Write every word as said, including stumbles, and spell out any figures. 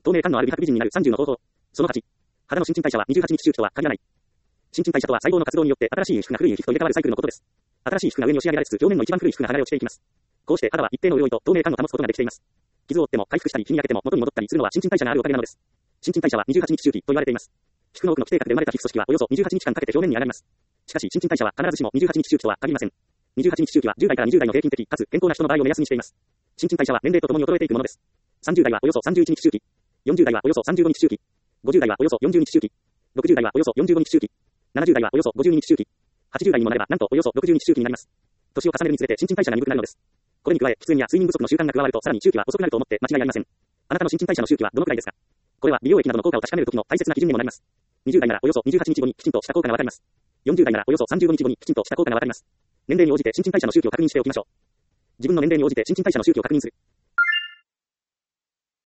透明感のある美白美人になるさんじゅうの方法。そのはち。肌の新陳代謝はにじゅうはちにち周期とは限らない。新陳代謝とは細胞の活動によって新しい皮膚が古い皮膚と入れ替わるサイクルのことです。新しい皮膚が上に押し上げられつつ表面の一番古い皮膚が剥がれ落ちていきます。こうして肌は一定の潤いと透明感を保つことができています。傷を負っても回復したり日に焼けても元に戻ったりするのは新陳代謝があるおかげなのです。新陳代謝はにじゅうはちにち周期と言われています。皮膚の奥の基底核で生まれた皮膚組織はおよそにじゅうはちにちかんかけて表面に上がります。しかし新陳代謝は必ずしもにじゅうはちにち周期とは限りません。にじゅうはちにち周期はじゅうだいからにじゅうだいの平均的かつ健康な人の場合を目安にしています。新陳代謝は年齢とともに衰えていくものです。さんじゅうだいはおよそさんじゅういちにち周期、よんじゅうだいはおよそさんじゅうごにち周期、ごじゅうだいはおよそよんじゅうにち周期、ろくじゅうだいはおよそよんじゅうごにち周期、ななじゅうだいはおよそごじゅうににち周期、はちじゅうだいにもなればなんとおよそろくじゅうにち周期になります。年を重ねるにつれて新陳代謝が鈍くなるのです。これに加え、喫煙や睡眠不足の習慣が加わるとさらに周期は遅くなると思って間違いありません。あなたの新陳代謝の周期はどのくらいですか？これは美容液などの効果を確かめるときの大切な基準にもなります。にじゅうだいならおよそにじゅうはちにちごにきちんとした効果がわかります。よんじゅうだいならおよそさんじゅうごにちごにきちんとした効果がわかります。年齢に応じて新陳代謝の周期を確認しておきましょう。自分の年齢に応じて新陳代謝の周期を確認する。